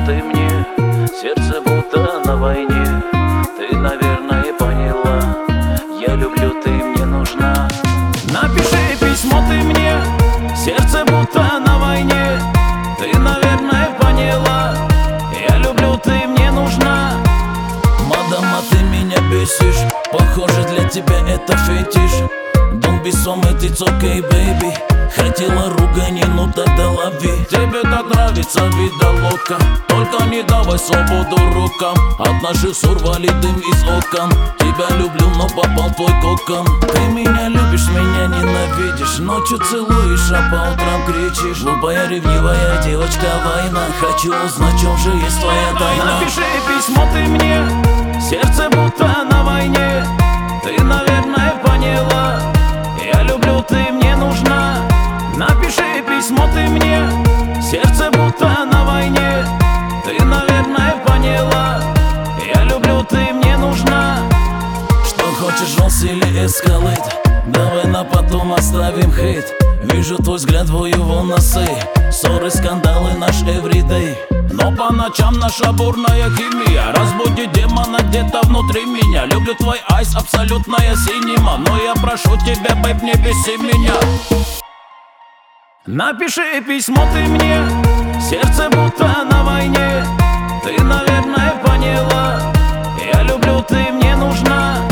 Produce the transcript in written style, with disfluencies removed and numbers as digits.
ты мне, сердце будто на войне. Ты, наверное, поняла, я люблю, ты мне нужна. Напиши письмо ты мне, сердце будто на войне. Ты, наверное, поняла, я люблю, ты мне нужна. Мадама, ты меня бесишь, похоже, для тебя это фетиш. Don't be so mad, it's okay, baby. Хотела ругани, ну тогда лови. Тебе так нравится, видалока, только не давай свободу рукам. От наших ссор валит дым из окон. Тебя люблю, но попал в твой кокон. Ты меня любишь, меня ненавидишь. Ночью целуешь, а по утрам кричишь. Глупая, ревнивая девочка, война. Хочу узнать, в чем же есть твоя тайна. Напиши письмо ты мне, сердце будто на войне. Ты, наверное, поняла, я люблю, ты мне нужна. Напиши письмо ты мне, сердце будто на войне. Ты, наверное, поняла, я люблю, ты мне нужна. Что хочешь, жёлс или эскалейт? Давай на потом оставим хейт. Вижу твой взгляд, воевал носы. Ссоры, скандалы, наш everyday. Но по ночам наша бурная химия разбудит демона где-то внутри меня. Люблю твой айс, абсолютная синема. Но я прошу тебя, бэйб, не беси меня. Напиши письмо ты мне, сердце будто на войне. Ты, наверное, поняла, я люблю, ты мне нужна.